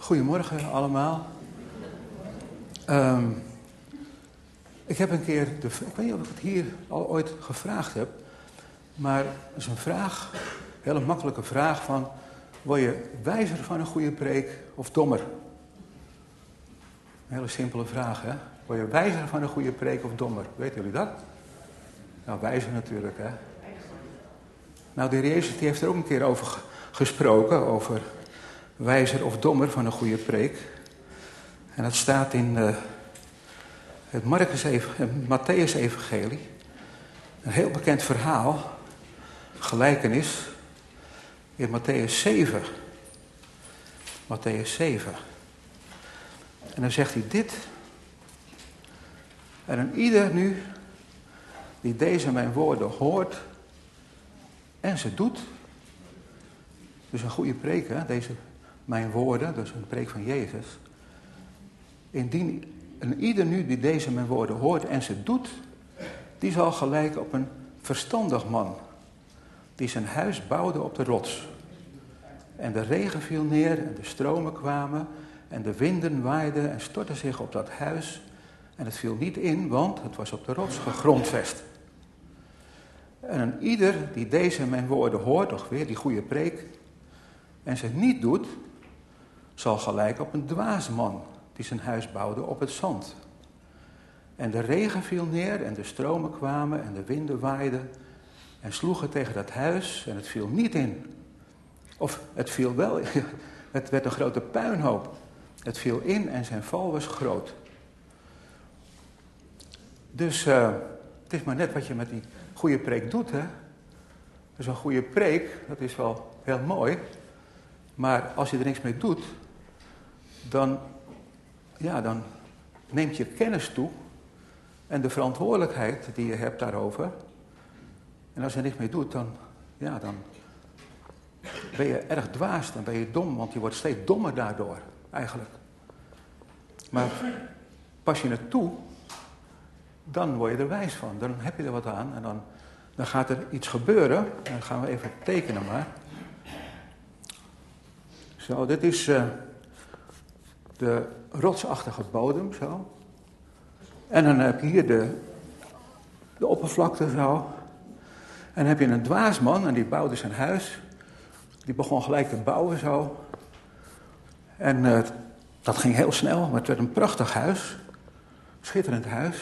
Goedemorgen allemaal. Ik heb een keer, ik weet niet of ik het hier al ooit gevraagd heb, maar het is een vraag, een hele makkelijke vraag van, word je wijzer van een goede preek of dommer? Een hele simpele vraag, hè? Word je wijzer van een goede preek of dommer? Weten jullie dat? Nou, wijzer natuurlijk, hè? Nou, de Heer Jezus die heeft er ook een keer over gesproken, over wijzer of dommer van een goede preek. En dat staat in het Mattheüs-evangelie. Een heel bekend verhaal, gelijkenis, in Mattheüs 7. Mattheüs 7. En dan zegt hij dit. En aan ieder nu, die deze mijn woorden hoort en ze doet. Dus een goede preek, hè? Deze mijn woorden, dus een preek van Jezus. Indien een ieder nu die deze mijn woorden hoort en ze doet, die zal gelijken op een verstandig man, die zijn huis bouwde op de rots. En de regen viel neer en de stromen kwamen en de winden waaiden en stortten zich op dat huis. En het viel niet in, want het was op de rots gegrondvest. En een ieder die deze mijn woorden hoort, toch weer die goede preek, en ze niet doet, zal gelijken op een dwaas man die zijn huis bouwde op het zand. En de regen viel neer en de stromen kwamen en de winden waaiden en sloegen tegen dat huis en het viel niet in. Of het viel wel, het werd een grote puinhoop. Het viel in en zijn val was groot. Dus het is maar net wat je met die goede preek doet, hè. Dus een goede preek, dat is wel heel mooi. Maar als je er niks mee doet, dan neemt je kennis toe en de verantwoordelijkheid die je hebt daarover. En als je er niks mee doet, dan ben je erg dwaas, dan ben je dom, want je wordt steeds dommer daardoor, eigenlijk. Maar pas je het toe, dan word je er wijs van, dan heb je er wat aan en dan gaat er iets gebeuren. En dan gaan we even tekenen maar. Zo, dit is de rotsachtige bodem, zo. En dan heb je hier de oppervlakte, zo. En dan heb je een dwaasman en die bouwde zijn huis. Die begon gelijk te bouwen, zo. En dat ging heel snel, maar het werd een prachtig huis. Schitterend huis.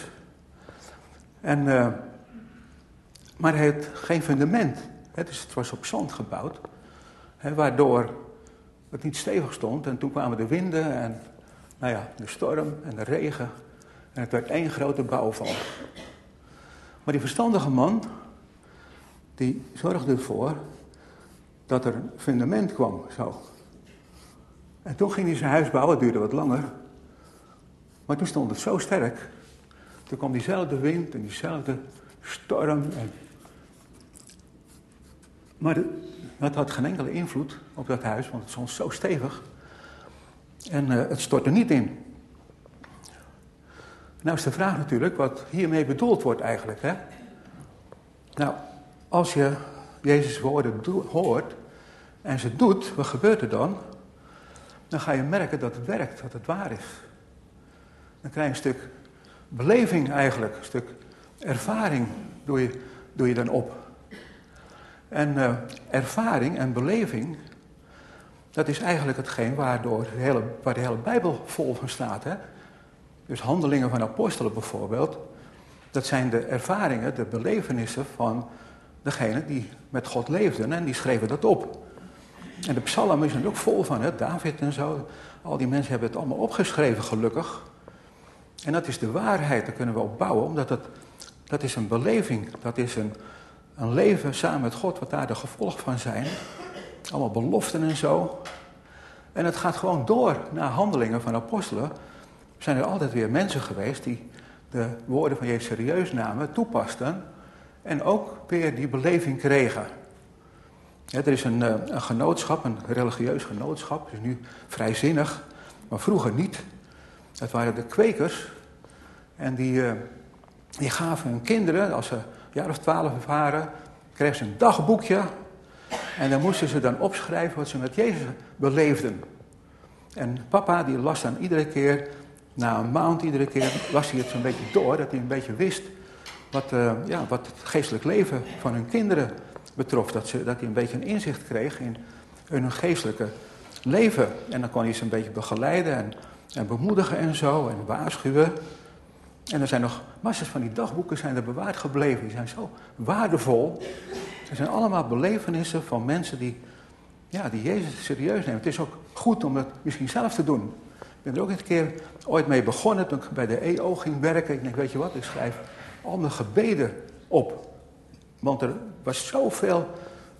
Maar hij had geen fundament. Dus het was op zand gebouwd. Waardoor het niet stevig stond. En toen kwamen de winden en de storm en de regen. En het werd één grote bouwval. Maar die verstandige man, die zorgde ervoor dat er een fundament kwam, zo. En toen ging hij zijn huis bouwen, het duurde wat langer. Maar toen stond het zo sterk. Toen kwam diezelfde wind en diezelfde storm. Maar dat had geen enkele invloed op dat huis, want het stond zo stevig. En het stortte niet in. Nou is de vraag natuurlijk wat hiermee bedoeld wordt eigenlijk, hè? Nou, als je Jezus' woorden hoort en ze doet, wat gebeurt er dan? Dan ga je merken dat het werkt, dat het waar is. Dan krijg je een stuk beleving eigenlijk, een stuk ervaring doe je dan op. En ervaring en beleving, dat is eigenlijk hetgeen waar de hele Bijbel vol van staat, hè? Dus Handelingen van Apostelen bijvoorbeeld, dat zijn de ervaringen, de belevenissen van degenen die met God leefden en die schreven dat op. En de psalmen zijn er ook vol van, hè? David en zo, al die mensen hebben het allemaal opgeschreven gelukkig. En dat is de waarheid, daar kunnen we op bouwen, omdat dat is een beleving, dat is een leven samen met God, wat daar de gevolgen van zijn. Allemaal beloften en zo. En het gaat gewoon door naar Handelingen van Apostelen. Zijn er altijd weer mensen geweest die de woorden van Jezus serieus namen, toepasten en ook weer die beleving kregen. Ja, er is een genootschap, een religieus genootschap, het is nu vrijzinnig, maar vroeger niet. Dat waren de kwekers en die gaven hun kinderen, als ze een jaar of 12 waren, kregen ze een dagboekje en dan moesten ze dan opschrijven wat ze met Jezus beleefden. En papa die las dan iedere keer, na een maand iedere keer, las hij het zo'n beetje door, dat hij een beetje wist wat het geestelijk leven van hun kinderen betrof. Dat hij een beetje een inzicht kreeg in hun geestelijke leven. En dan kon hij ze een beetje begeleiden en bemoedigen en zo, en waarschuwen. En er zijn nog massas van die dagboeken zijn er bewaard gebleven. Die zijn zo waardevol. Er zijn allemaal belevenissen van mensen die Jezus serieus nemen. Het is ook goed om het misschien zelf te doen. Ik ben er ook een keer ooit mee begonnen toen ik bij de EO ging werken. Ik denk, weet je wat, ik schrijf al mijn gebeden op. Want er was zoveel,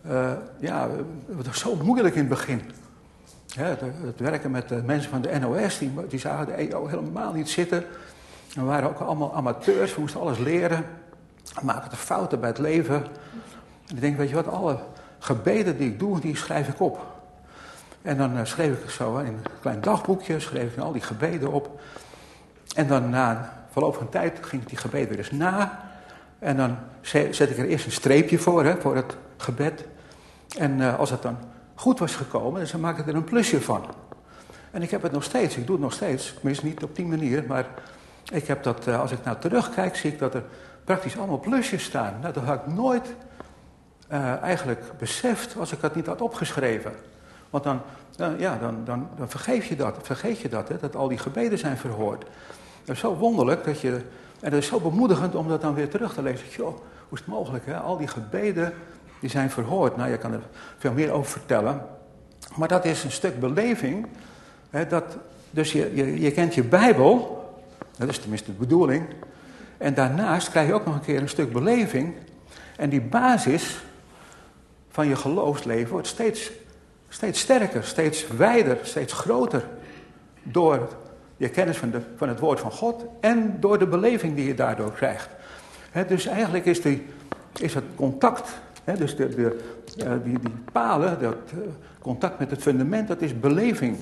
het was zo moeilijk in het begin. Ja, het werken met de mensen van de NOS, die zagen de EO helemaal niet zitten. We waren ook allemaal amateurs, we moesten alles leren. We maakten de fouten bij het leven. En ik denk, weet je wat, alle gebeden die ik doe, die schrijf ik op. En dan schreef ik zo in een klein dagboekje, schreef ik al die gebeden op. En dan na verloop van tijd ging ik die gebeden weer eens na. En dan zet ik er eerst een streepje voor het gebed. En als het dan goed was gekomen, dan maak ik er een plusje van. En ik heb het nog steeds, ik doe het nog steeds. Tenminste niet op die manier, maar ik heb dat, als ik nou terugkijk, zie ik dat er praktisch allemaal plusjes staan. Nou, dat had ik nooit eigenlijk beseft als ik dat niet had opgeschreven. Want dan vergeet je dat, hè, dat al die gebeden zijn verhoord. Dat is zo wonderlijk en dat is zo bemoedigend om dat dan weer terug te lezen. Joh, hoe is het mogelijk, hè? Al die gebeden die zijn verhoord. Nou, je kan er veel meer over vertellen. Maar dat is een stuk beleving. Hè, dus je kent je Bijbel, dat is tenminste de bedoeling. En daarnaast krijg je ook nog een keer een stuk beleving. En die basis van je geloofsleven wordt steeds sterker, steeds wijder, steeds groter. Door je kennis van het woord van God en door de beleving die je daardoor krijgt. Dus eigenlijk is het contact, dus die palen, dat contact met het fundament, dat is beleving.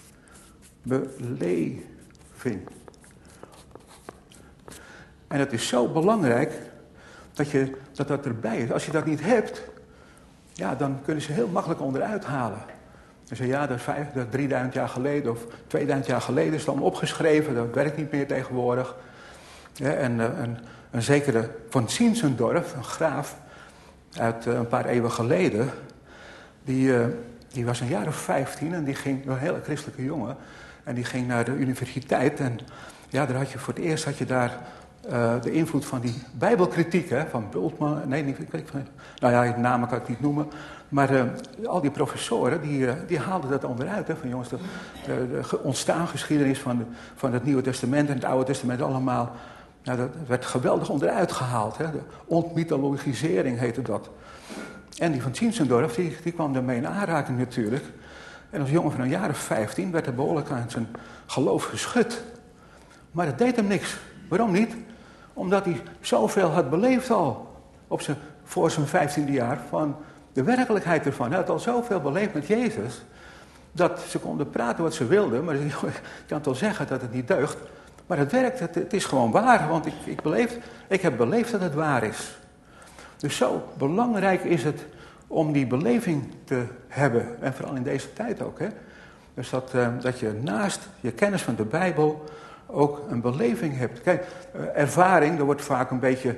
Beleving. En het is zo belangrijk dat erbij is. Als je dat niet hebt, ja, dan kunnen ze heel makkelijk onderuit halen. Ze zeggen, ja, dat 3000 jaar geleden of 2000 jaar geleden is dan opgeschreven. Dat werkt niet meer tegenwoordig. Ja, en een zekere von Zinzendorf, een graaf uit een paar eeuwen geleden. Die was een jaar of 15 en die ging, een hele christelijke jongen. En die ging naar de universiteit. En ja, daar had je daar de invloed van die bijbelkritiek, van Bultmann. Nee, de namen kan ik niet noemen. Maar al die professoren, die haalden dat onderuit. Van jongens, de ontstaansgeschiedenis van het Nieuwe Testament en het Oude Testament allemaal. Nou, dat werd geweldig onderuit gehaald. De ontmythologisering heette dat. En die van Zinzendorf, die kwam daarmee in aanraking natuurlijk. En als jongen van een jaar of 15 werd er behoorlijk aan zijn geloof geschud. Maar dat deed hem niks. Waarom niet? Omdat hij zoveel had beleefd al voor zijn 15e jaar van de werkelijkheid ervan. Hij had al zoveel beleefd met Jezus, dat ze konden praten wat ze wilden, maar je kan het wel zeggen dat het niet deugt. Maar het werkt, het is gewoon waar, want ik heb beleefd dat het waar is. Dus zo belangrijk is het om die beleving te hebben, en vooral in deze tijd ook. Dus dat je naast je kennis van de Bijbel ook een beleving hebt. Kijk, ervaring, daar wordt vaak een beetje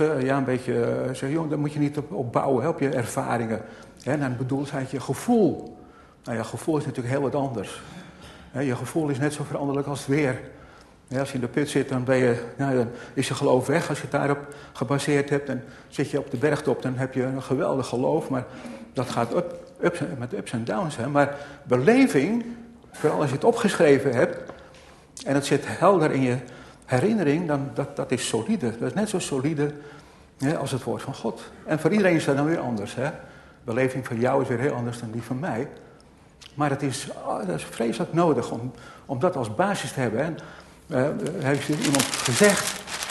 daar moet je niet op bouwen, op je ervaringen. En dan bedoelt hij je gevoel. Nou ja, gevoel is natuurlijk heel wat anders. Je gevoel is net zo veranderlijk als het weer. Als je in de put zit, dan is je geloof weg. Als je het daarop gebaseerd hebt, dan zit je op de bergtop, dan heb je een geweldig geloof. Maar dat gaat met ups en downs. Maar beleving, vooral als je het opgeschreven hebt, en het zit helder in je herinnering, dan dat is solide. Dat is net zo solide als het woord van God. En voor iedereen is dat dan weer anders. De beleving van jou is weer heel anders dan die van mij. Maar dat is vreselijk nodig om dat als basis te hebben. En heeft iemand gezegd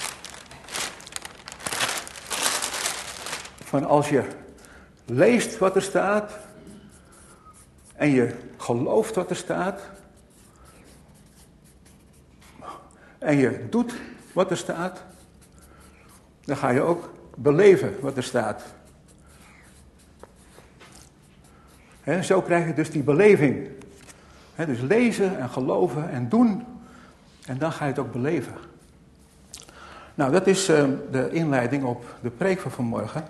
van als je leest wat er staat en je gelooft wat er staat en je doet wat er staat, dan ga je ook beleven wat er staat. Zo krijg je dus die beleving. Dus lezen en geloven en doen. En dan ga je het ook beleven. Nou, dat is de inleiding op de preek van vanmorgen.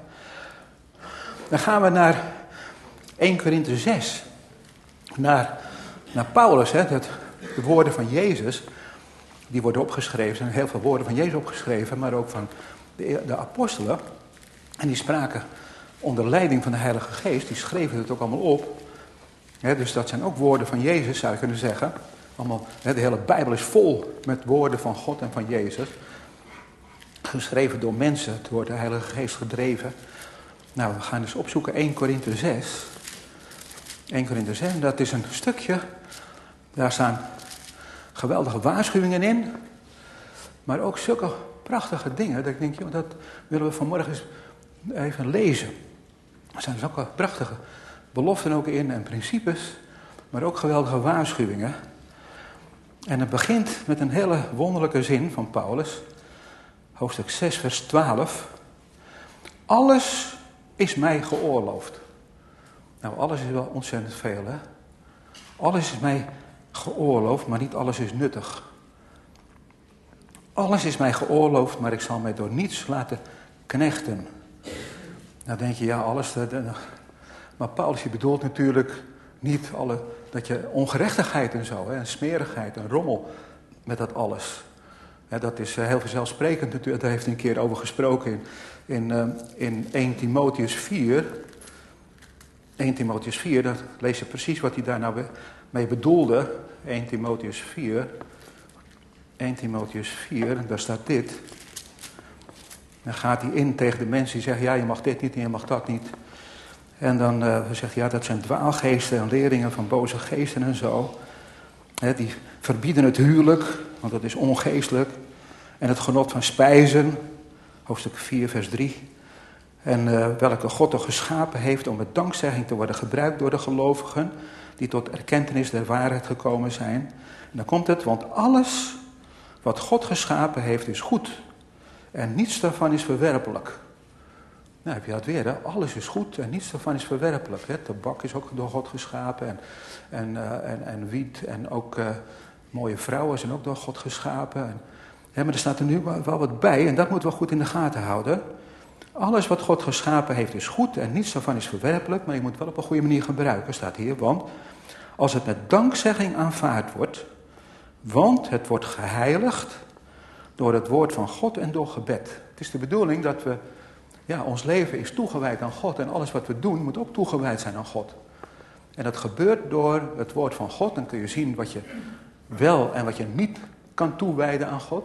Dan gaan we naar 1 Korinthe 6. Naar Paulus, de woorden van Jezus. Die worden opgeschreven. Er zijn heel veel woorden van Jezus opgeschreven, maar ook van de apostelen. En die spraken onder leiding van de Heilige Geest. Die schreven het ook allemaal op. Dus dat zijn ook woorden van Jezus, zou je kunnen zeggen. Allemaal, de hele Bijbel is vol met woorden van God en van Jezus. Geschreven door mensen, door de Heilige Geest gedreven. Nou, we gaan dus opzoeken 1 Korinthe 6. 1 Korinthe 6, dat is een stukje. Daar staan geweldige waarschuwingen in. Maar ook zulke prachtige dingen. Dat ik denk, joh, dat willen we vanmorgen eens even lezen. Er zijn zulke prachtige beloften ook in en principes. Maar ook geweldige waarschuwingen. En het begint met een hele wonderlijke zin van Paulus. Hoofdstuk 6, vers 12. Alles is mij geoorloofd. Nou, alles is wel ontzettend veel, hè. Alles is mij geoorloofd, maar niet alles is nuttig. Alles is mij geoorloofd, maar ik zal mij door niets laten knechten. Nou denk je, ja, alles. Maar Paulus, je bedoelt natuurlijk niet dat je ongerechtigheid en zo, hè, en smerigheid en rommel met dat alles. Ja, dat is heel vanzelfsprekend natuurlijk. Daar heeft hij een keer over gesproken in 1 Timotheus 4. 1 Timotheus 4, dan lees je precies wat hij daar nou mee bedoelde. 1 Timotheus 4. 1 Timotheus 4, daar staat dit. Dan gaat hij in tegen de mensen die zeggen, ja, je mag dit niet en je mag dat niet. En dan zegt hij, ja, dat zijn dwaalgeesten en leringen van boze geesten en zo. Die verbieden het huwelijk, want dat is ongeestelijk. En het genot van spijzen, hoofdstuk 4, vers 3. En welke God toch geschapen heeft om met dankzegging te worden gebruikt door de gelovigen, die tot erkentenis der waarheid gekomen zijn. En dan komt het, want alles wat God geschapen heeft is goed. En niets daarvan is verwerpelijk. Nou heb je dat weer, hè? Alles is goed en niets daarvan is verwerpelijk. Hè? Tabak is ook door God geschapen en wiet en ook mooie vrouwen zijn ook door God geschapen. Maar er staat er nu wel wat bij en dat moeten we goed in de gaten houden. Alles wat God geschapen heeft is goed en niets daarvan is verwerpelijk, maar je moet het wel op een goede manier gebruiken, staat hier. Want als het met dankzegging aanvaard wordt, want het wordt geheiligd door het woord van God en door gebed. Het is de bedoeling dat ons leven is toegewijd aan God en alles wat we doen moet ook toegewijd zijn aan God. En dat gebeurt door het woord van God. Dan kun je zien wat je wel en wat je niet kan toewijden aan God.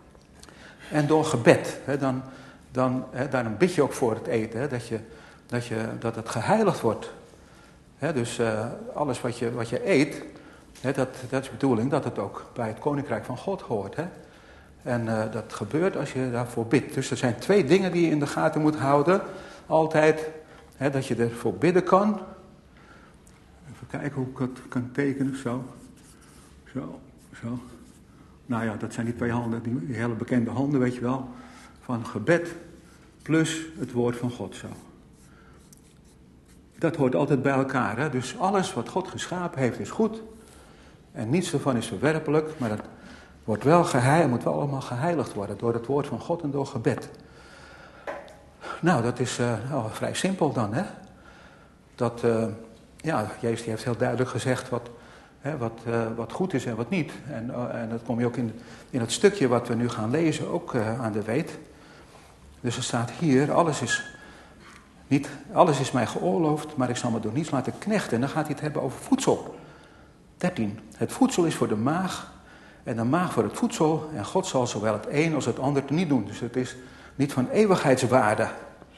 En door gebed. Daarom bid je ook voor het eten. Dat het geheiligd wordt. Dus alles wat je eet, dat is de bedoeling dat het ook bij het koninkrijk van God hoort. En dat gebeurt als je daarvoor bidt. Dus er zijn 2 dingen die je in de gaten moet houden. Altijd, dat je ervoor bidden kan. Even kijken hoe ik het kan tekenen. Zo. Nou ja, dat zijn die 2 handen, die hele bekende handen, weet je wel. Van gebed plus het woord van God, zo. Dat hoort altijd bij elkaar, hè. Dus alles wat God geschapen heeft is goed. En niets ervan is verwerpelijk, maar dat wordt wel moet wel allemaal geheiligd worden door het woord van God en door gebed. Nou, dat is vrij simpel dan, hè. Jezus die heeft heel duidelijk gezegd wat goed is en wat niet. En dat kom je ook in het stukje wat we nu gaan lezen ook aan de weet. Dus er staat hier, alles is mij geoorloofd, maar ik zal me door niets laten knechten. En dan gaat hij het hebben over voedsel. 13. Het voedsel is voor de maag en de maag voor het voedsel. En God zal zowel het een als het ander niet doen. Dus het is niet van eeuwigheidswaarde.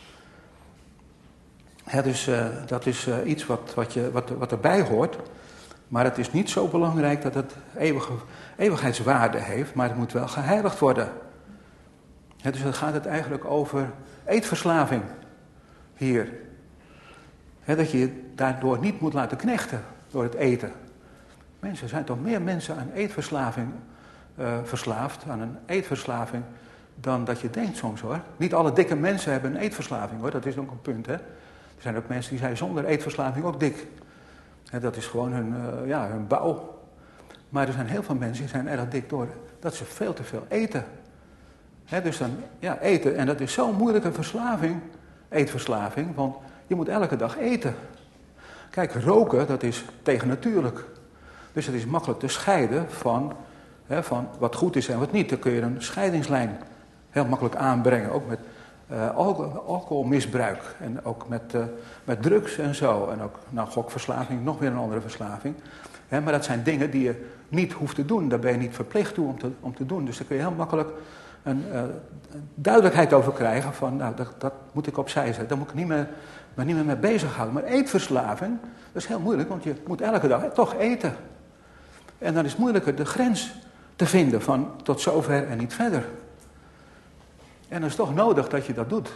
Dus dat is iets wat erbij hoort. Maar het is niet zo belangrijk dat het eeuwigheidswaarde heeft. Maar het moet wel geheiligd worden. Dus dan gaat het eigenlijk over eetverslaving hier. Dat je je daardoor niet moet laten knechten door het eten. Er zijn toch meer mensen aan eetverslaving verslaafd, aan een eetverslaving, dan dat je denkt soms, hoor. Niet alle dikke mensen hebben een eetverslaving, hoor. Dat is ook een punt, hè. Er zijn ook mensen die zijn zonder eetverslaving ook dik. Dat is gewoon hun bouw. Maar er zijn heel veel mensen die zijn erg dik door dat ze veel te veel eten. Dus dan, eten. En dat is zo'n moeilijke verslaving, eetverslaving, want je moet elke dag eten. Kijk, roken, dat is tegennatuurlijk. Dus het is makkelijk te scheiden van wat goed is en wat niet. Dan kun je een scheidingslijn heel makkelijk aanbrengen. Ook met alcoholmisbruik en ook met drugs en zo. En ook gokverslaving, nog weer een andere verslaving. Maar dat zijn dingen die je niet hoeft te doen. Daar ben je niet verplicht toe om te doen. Dus daar kun je heel makkelijk een duidelijkheid over krijgen van, dat moet ik opzij zetten. Daar moet ik niet meer mee bezighouden. Maar eetverslaving, dat is heel moeilijk, want je moet elke dag toch eten. En dan is het moeilijker de grens te vinden van tot zover en niet verder. En dan is het toch nodig dat je dat doet.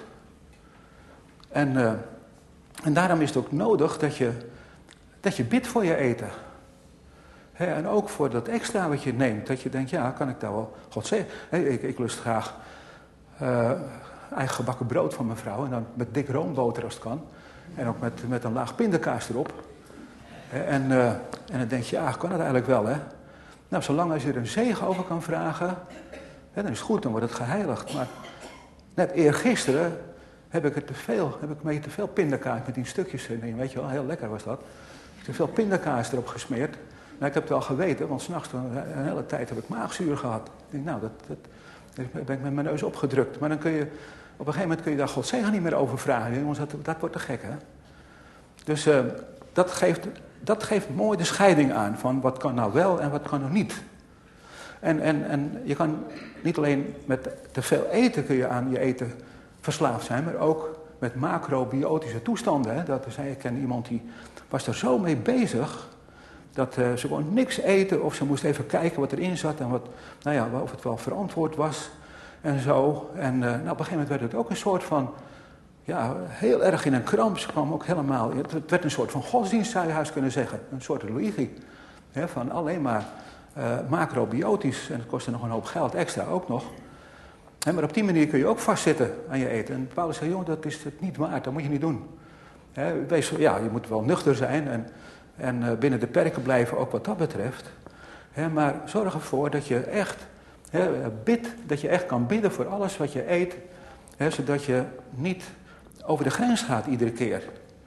En daarom is het ook nodig dat je bidt voor je eten. En ook voor dat extra wat je neemt. Dat je denkt, kan ik daar wel God zeggen. Ik lust graag eigen gebakken brood van mijn vrouw. En dan met dik roomboter als het kan. En ook met een laag pindakaas erop. En dan denk je, kan dat eigenlijk wel, hè? Nou, zolang als je er een zegen over kan vragen, dan is het goed, dan wordt het geheiligd. Maar net eergisteren heb ik mee te veel pindakaas met die stukjes erin. Weet je wel, heel lekker was dat. Te veel pindakaas erop gesmeerd. Nou, ik heb het al geweten, want 's nachts een hele tijd heb ik maagzuur gehad. Ik denk, daar ben ik met mijn neus opgedrukt. Maar dan kun je, op een gegeven moment kun je daar God zegen niet meer over vragen. Want dat wordt te gek, hè. Dus dat geeft mooi de scheiding aan van wat kan nou wel en wat kan nou niet. En je kan niet alleen met te veel eten kun je aan je eten verslaafd zijn, maar ook met macrobiotische toestanden. Hè. Ik ken iemand die was er zo mee bezig dat ze gewoon niks eten of ze moest even kijken wat erin zat en of het wel verantwoord was en zo. En op een gegeven moment werd het ook een soort van, heel erg in een kramp. Ze kwam ook helemaal, het werd een soort van godsdienst, zou je haast kunnen zeggen. Een soort religie. Van alleen maar macrobiotisch. En het kostte nog een hoop geld extra ook nog. Maar op die manier kun je ook vastzitten aan je eten. En Paulus zei, jongen, dat is het niet waard, dat moet je niet doen. Je moet wel nuchter zijn en binnen de perken blijven ook wat dat betreft. Maar zorg ervoor dat je echt bidt, dat je echt kan bidden voor alles wat je eet. Zodat je niet over de grens gaat iedere keer.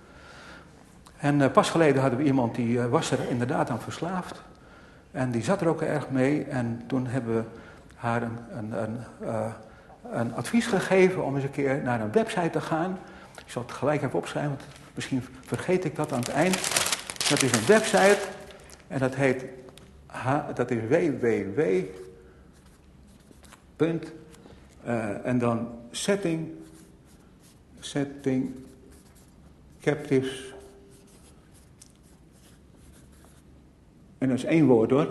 En pas geleden hadden we iemand die was er inderdaad aan verslaafd. En die zat er ook erg mee. En toen hebben we haar een advies gegeven om eens een keer naar een website te gaan. Ik zal het gelijk even opschrijven, want misschien vergeet ik dat aan het eind. Dat is een website en dat heet www. En dan setting captives. En dat is één woord hoor.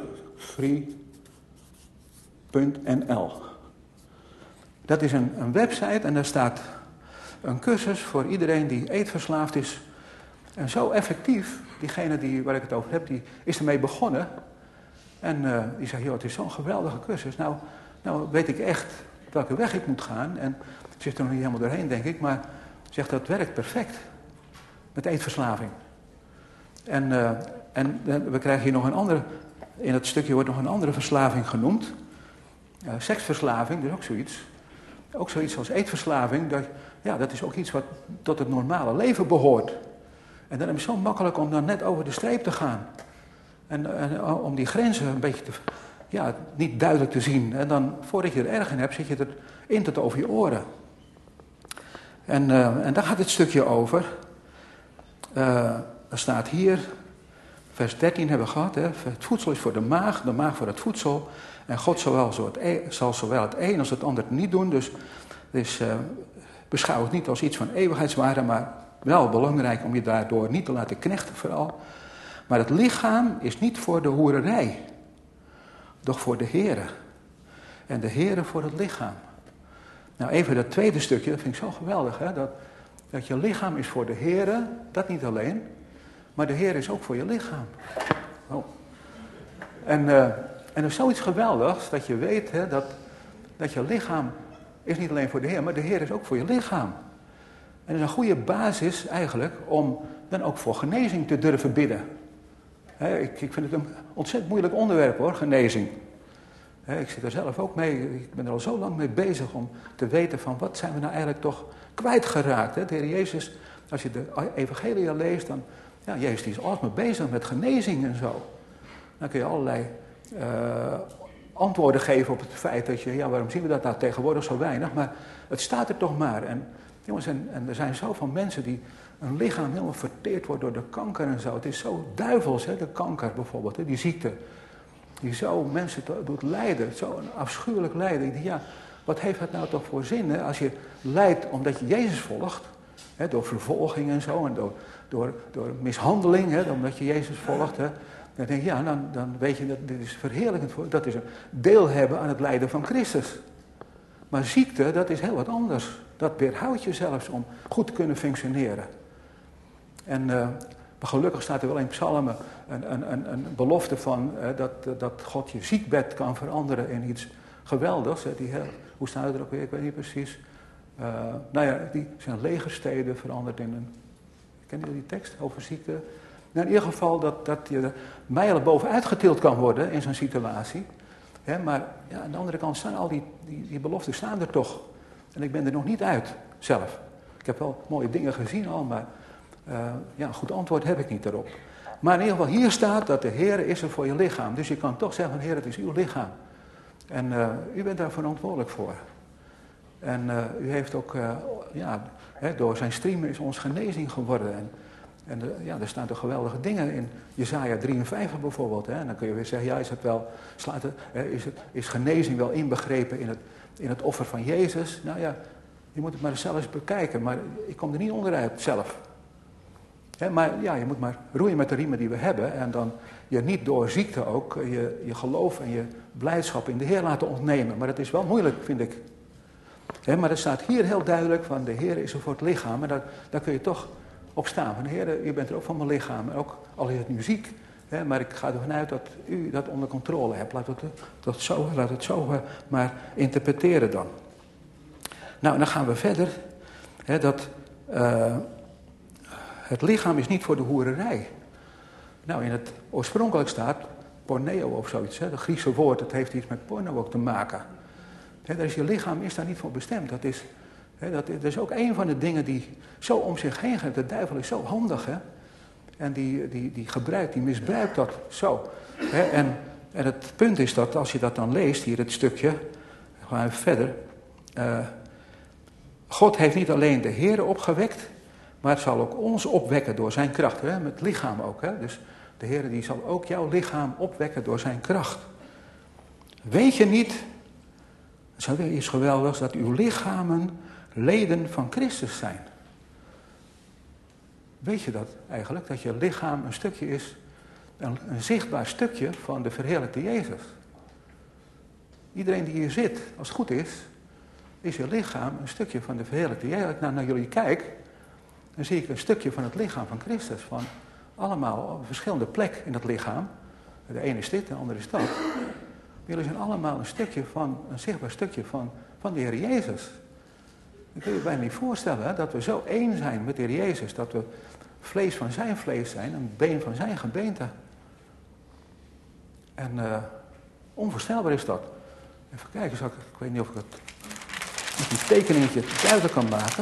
Free.nl. Dat is een website en daar staat een cursus voor iedereen die eetverslaafd is. En zo effectief, diegene waar ik het over heb, die is ermee begonnen. En die zegt, het is zo'n geweldige cursus. Nou weet ik echt welke weg ik moet gaan. En ik zit er nog niet helemaal doorheen, denk ik. Maar zegt, dat werkt perfect. Met eetverslaving. En we krijgen hier nog een andere, in het stukje wordt nog een andere verslaving genoemd. Seksverslaving, dus ook zoiets. Ook zoiets als eetverslaving, dat is ook iets wat tot het normale leven behoort. En dan is het zo makkelijk om dan net over de streep te gaan. En om die grenzen een beetje niet duidelijk te zien. En dan, voordat je er erg in hebt, zit je erin tot over je oren. En daar gaat het stukje over. Er staat hier, vers 13 hebben we gehad. Hè, het voedsel is voor de maag voor het voedsel. En God zal zowel het een als het ander niet doen. Dus beschouw het niet als iets van eeuwigheidswaarde, maar wel belangrijk om je daardoor niet te laten knechten vooral. Maar het lichaam is niet voor de hoererij, doch voor de Here. En de Here voor het lichaam. Nou, even dat tweede stukje, dat vind ik zo geweldig, hè? Dat je lichaam is voor de Here, dat niet alleen, maar de Here is ook voor je lichaam. Oh. En er is zoiets geweldigs dat je weet, hè, dat je lichaam is niet alleen voor de Heer, maar de Heer is ook voor je lichaam. En dat is een goede basis eigenlijk om dan ook voor genezing te durven bidden. Ik vind het een ontzettend moeilijk onderwerp hoor, genezing. Ik zit er zelf ook mee, ik ben er al zo lang mee bezig om te weten van wat zijn we nou eigenlijk toch kwijtgeraakt. De Heer Jezus, als je de evangelia leest, dan, ja, Jezus die is altijd bezig met genezing en zo. Dan kun je allerlei antwoorden geven op het feit dat je, ja, waarom zien we dat nou tegenwoordig zo weinig, maar het staat er toch maar. En jongens, en er zijn zoveel mensen die een lichaam helemaal verteerd wordt door de kanker en zo. Het is zo duivels, de kanker bijvoorbeeld, die ziekte. Die zo mensen doet lijden, zo'n afschuwelijk lijden. Ja, wat heeft het nou toch voor zin, als je lijdt omdat je Jezus volgt, door vervolging en zo, en door mishandeling, omdat je Jezus volgt. Dan denk je, ja, dan weet je, dat dit is verheerlijkend voor, dat is een deel hebben aan het lijden van Christus. Maar ziekte, dat is heel wat anders. Dat weerhoudt je zelfs om goed te kunnen functioneren. En maar gelukkig staat er wel in Psalmen een belofte van dat God je ziekbed kan veranderen in iets geweldigs. Hoe staat het er ook weer? Ik weet niet precies. Nou ja, die zijn legersteden veranderd in een... Ken je die tekst over ziekte? Nou, in ieder geval dat je er mijlen bovenuit getild kan worden in zo'n situatie. Maar ja, aan de andere kant staan al die beloften staan er toch. En ik ben er nog niet uit, zelf. Ik heb wel mooie dingen gezien al, maar een goed antwoord heb ik niet daarop. Maar in ieder geval, hier staat dat de Heer is er voor je lichaam. Dus je kan toch zeggen, Heer, het is uw lichaam. En u bent daar verantwoordelijk voor. En u heeft ook, door zijn streamen is ons genezing geworden. En er staan toch geweldige dingen in Jesaja 53 bijvoorbeeld. En dan kun je weer zeggen, ja, is genezing wel inbegrepen in het offer van Jezus? Nou ja, je moet het maar zelf eens bekijken. Maar ik kom er niet onderuit zelf. Maar ja, je moet maar roeien met de riemen die we hebben. En dan je niet door ziekte ook je geloof en je blijdschap in de Heer laten ontnemen. Maar dat is wel moeilijk, vind ik. Maar er staat hier heel duidelijk van de Heer is er voor het lichaam. En daar kun je toch op staan. Van Heer, u bent er ook van mijn lichaam. En ook al is het nu ziek. Maar ik ga ervan uit dat u dat onder controle hebt. Laat het zo maar interpreteren dan. Nou, dan gaan we verder. Het lichaam is niet voor de hoererij. Nou, in het oorspronkelijk staat porneo of zoiets. Het Griekse woord, dat heeft iets met porno ook te maken. Je lichaam is daar niet voor bestemd. Dat is ook een van de dingen die zo om zich heen gaat. De duivel is zo handig. En die misbruikt dat zo. En het punt is dat als je dat dan leest, hier het stukje, dan gaan we verder. God heeft niet alleen de Heere opgewekt, maar het zal ook ons opwekken door zijn kracht. Met het lichaam ook. Dus de Heere die zal ook jouw lichaam opwekken door zijn kracht. Weet je niet, het is iets geweldigs, dat uw lichamen leden van Christus zijn. Weet je dat eigenlijk? Dat je lichaam een stukje is, een zichtbaar stukje van de verheerlijkte Jezus. Iedereen die hier zit, als het goed is je lichaam een stukje van de verheerlijkte Jezus. Als ik naar jullie kijk, dan zie ik een stukje van het lichaam van Christus. Van allemaal op verschillende plekken in het lichaam. De ene is dit, de andere is dat. Jullie zijn allemaal een zichtbaar stukje van de Heer Jezus. Dat kun je je bijna niet voorstellen, dat we zo één zijn met de Heer Jezus. Dat we vlees van zijn vlees zijn, een been van zijn gebeente. En onvoorstelbaar is dat. Even kijken, ik weet niet of ik het met een tekeningetje duidelijk kan maken.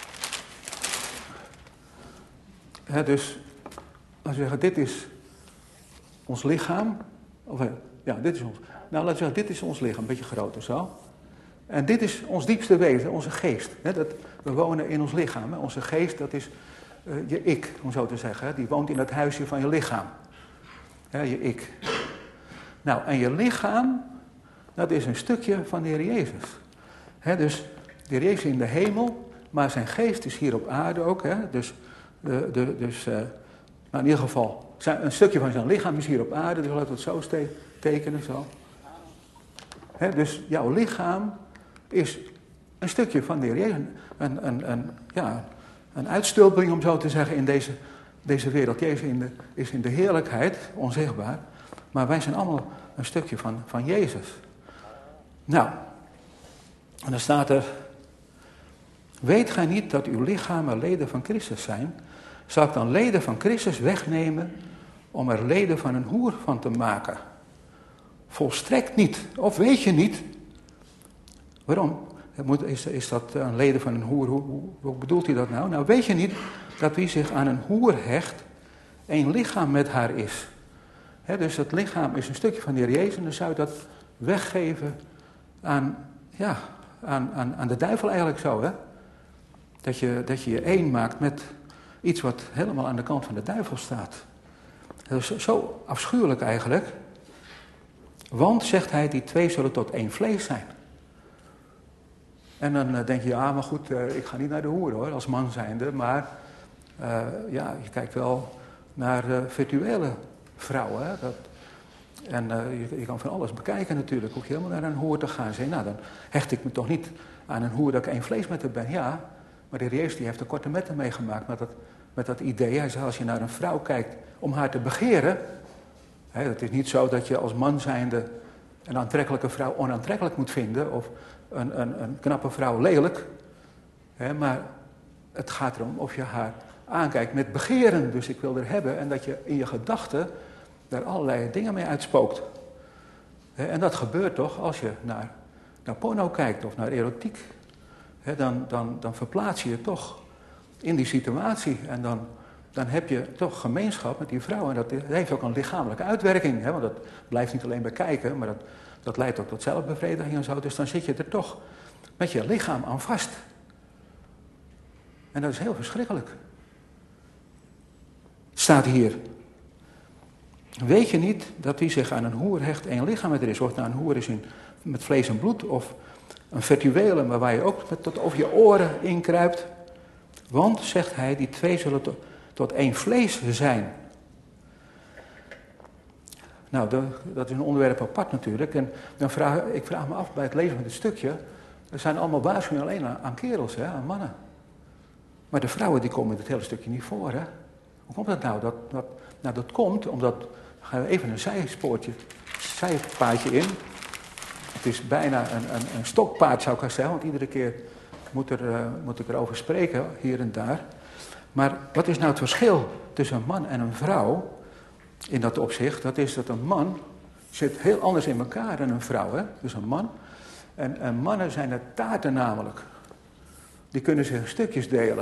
Dus als we zeggen, dit is ons lichaam. Dit is ons. Nou, laten we zeggen, dit is ons lichaam, een beetje groter zo. En dit is ons diepste wezen, onze geest. We wonen in ons lichaam. Onze geest, dat is je ik, om zo te zeggen. Die woont in het huisje van je lichaam. Je ik. Nou, en je lichaam, dat is een stukje van de Heer Jezus. Dus de Heer Jezus in de hemel, maar zijn geest is hier op aarde ook. Dus in ieder geval, een stukje van zijn lichaam is hier op aarde. Dus laten we het zo tekenen. Zo. Dus jouw lichaam is een stukje van de Heer Jezus. Een uitstulping, om zo te zeggen, in deze wereld. Jezus is in de heerlijkheid, onzichtbaar. Maar wij zijn allemaal een stukje van Jezus. Nou, en dan staat er: weet gij niet dat uw lichamen leden van Christus zijn? Zal ik dan leden van Christus wegnemen om er leden van een hoer van te maken. Volstrekt niet. Of weet je niet? Waarom? Is dat een leden van een hoer? Hoe bedoelt hij dat nou? Nou, weet je niet dat wie zich aan een hoer hecht, één lichaam met haar is. Dus het lichaam is een stukje van de Heer Jezus en dan zou je dat weggeven aan de duivel eigenlijk zo. Hè? Dat je één maakt met iets wat helemaal aan de kant van de duivel staat. Dat is zo afschuwelijk eigenlijk. Want, zegt hij, die twee zullen tot één vlees zijn. En dan denk je, ja, maar goed, ik ga niet naar de hoer hoor, als man zijnde. Maar je kijkt wel naar virtuele vrouwen. Hè? Je kan van alles bekijken natuurlijk. Hoef je helemaal naar een hoer te gaan. Zeg, nou, dan hecht ik me toch niet aan een hoer dat ik één vlees met haar ben. Ja, maar de Heer Jezus die heeft een korte metten meegemaakt met dat idee. Hij zei, als je naar een vrouw kijkt om haar te begeren. Het is niet zo dat je als man zijnde een aantrekkelijke vrouw onaantrekkelijk moet vinden. Of een knappe vrouw lelijk. Maar het gaat erom of je haar aankijkt met begeren. Dus ik wil er hebben. En dat je in je gedachten daar allerlei dingen mee uitspookt. En dat gebeurt toch als je naar porno kijkt of naar erotiek. Dan verplaats je je toch in die situatie. En dan heb je toch gemeenschap met die vrouw. En dat heeft ook een lichamelijke uitwerking. Want dat blijft niet alleen bij kijken, maar dat leidt ook tot zelfbevrediging en zo. Dus dan zit je er toch met je lichaam aan vast. En dat is heel verschrikkelijk. Staat hier. Weet je niet dat wie zich aan een hoer hecht één lichaam met er is? Of het nou een hoer is met vlees en bloed of een virtuele, maar waar je ook tot over je oren inkruipt. Want, zegt hij, die twee zullen tot één vlees zijn. Nou, dat is een onderwerp apart natuurlijk. En ik vraag me af bij het lezen van dit stukje. Er zijn allemaal waarschuwingen alleen aan kerels, aan mannen. Maar de vrouwen die komen in het hele stukje niet voor. Hè? Hoe komt dat nou? Dat komt omdat, gaan we even een zijpaadje in. Het is bijna een stokpaard zou ik zeggen, want iedere keer moet ik erover spreken, hier en daar. Maar wat is nou het verschil tussen een man en een vrouw in dat opzicht? Dat is dat een man zit heel anders in elkaar dan een vrouw. Hè? Dus een man. En mannen zijn het taarten namelijk. Die kunnen zich stukjes delen.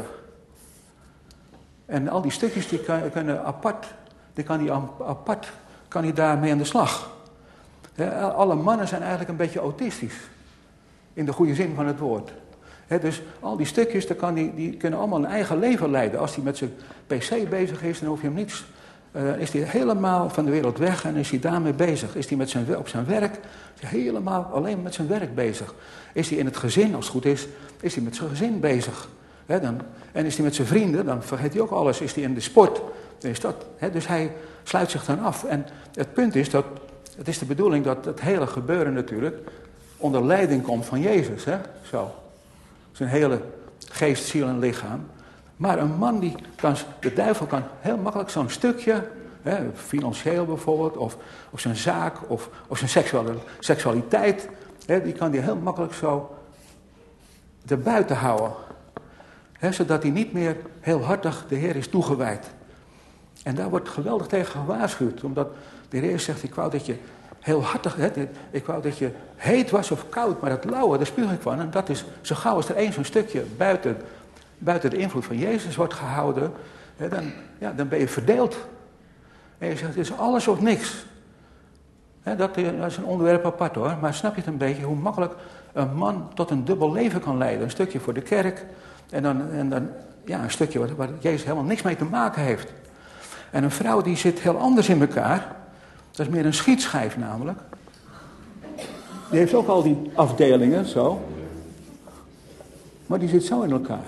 En al die stukjes die kunnen apart, kan hij daarmee aan de slag. Alle mannen zijn eigenlijk een beetje autistisch. In de goede zin van het woord. Dus al die stukjes, die kunnen allemaal een eigen leven leiden. Als hij met zijn pc bezig is, dan hoef je hem niets. Is hij helemaal van de wereld weg en is hij daarmee bezig. Is hij op zijn werk, is hij helemaal alleen met zijn werk bezig. Is hij in het gezin, als het goed is hij met zijn gezin bezig. En is hij met zijn vrienden, dan vergeet hij ook alles. Is hij in de sport, dan is dat. Dus hij sluit zich dan af. En het punt is dat, het is de bedoeling dat het hele gebeuren natuurlijk onder leiding komt van Jezus. Zo. Zijn hele geest, ziel en lichaam. Maar een man de duivel kan heel makkelijk zo'n stukje, financieel bijvoorbeeld, of zijn zaak, of zijn seksualiteit, die kan die heel makkelijk zo erbuiten houden. Zodat hij niet meer heel hartig de Heer is toegewijd. En daar wordt geweldig tegen gewaarschuwd, omdat de Heer zegt, ik wou dat je heel hartig, ik wou dat je heet was of koud, maar het lauwe, daar spuug ik van. En dat is, zo gauw als er één zo'n stukje buiten de invloed van Jezus wordt gehouden, dan ben je verdeeld. En je zegt, het is alles of niks. Dat is een onderwerp apart hoor, maar snap je het een beetje hoe makkelijk een man tot een dubbel leven kan leiden. Een stukje voor de kerk en dan een stukje waar Jezus helemaal niks mee te maken heeft. En een vrouw die zit heel anders in elkaar. Dat is meer een schietschijf namelijk. Die heeft ook al die afdelingen, zo. Maar die zit zo in elkaar.